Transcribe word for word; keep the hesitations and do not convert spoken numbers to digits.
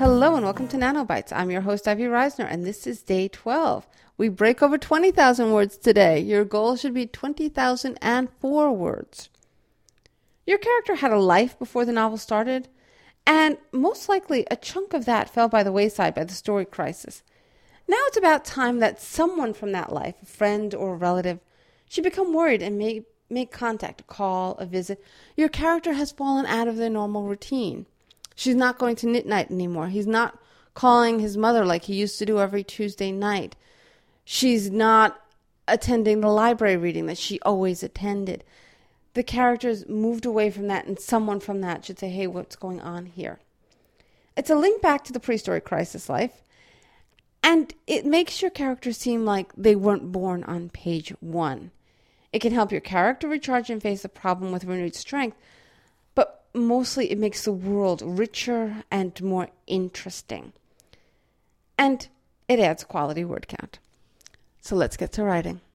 Hello and welcome to Nanobites. I'm your host, Ivy Reisner, and this is day twelve. We break over twenty thousand words today. Your goal should be twenty thousand four words. Your character had a life before the novel started, and most likely a chunk of that fell by the wayside by the story crisis. Now it's about time that someone from that life, a friend or a relative, should become worried and make, make contact, a call, a visit. Your character has fallen out of their normal routine. She's not going to knit night anymore. He's not calling his mother like he used to do every Tuesday night. She's not attending the library reading that she always attended. The character's moved away from that, and someone from that should say, hey, what's going on here? It's a link back to the pre-story crisis life, and it makes your character seem like they weren't born on page one. It can help your character recharge and face the problem with renewed strength, but mostly it makes the world richer and more interesting. And it adds quality word count. So let's get to writing.